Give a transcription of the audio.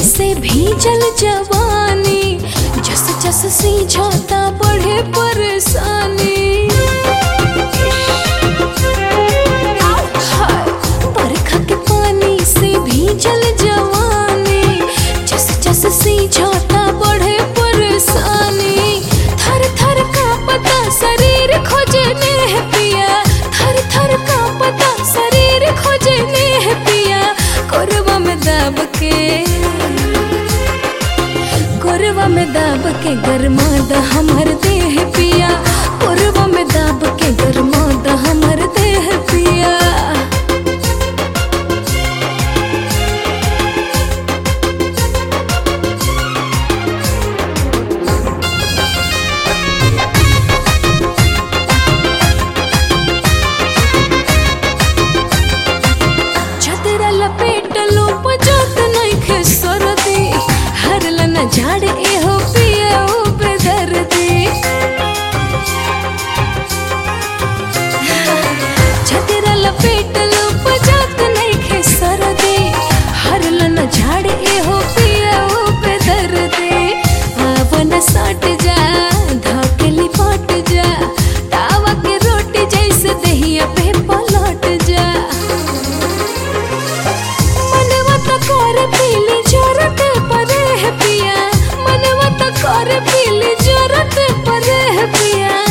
से भीजल जवानी, जस जस सीझता बढ़े परेशानी। बरखा के पानी से भीजल जवानी, जस जस सीझता बढ़े परेशानी। थर थर कांपता शरीर खोजे नेह पिया, थर थर कांपता शरीर खोजे नेह पिया। कोरवा में दाब के, कोरवा में दाब के गरमा द हमर देह पिया, कोरवा में दाब के गरमा द हमर देह पिया। छतरा लपेट लो पजत नइखे सरदी, हरला न झाड़ एहो पिया ओ बेदर्दी। छतरा लपेट लो पजत नइखे सरदी, हरला न झाड़ एहो पिया ओ बेदर्दी। आवन सट जा धकेली पट जा, तावा के रोटी जैसे दहिया पे पलट जा। मनवा तो कर पीली जरत परे है पिया, मनवा तो कर पीली जरत परे है पिया।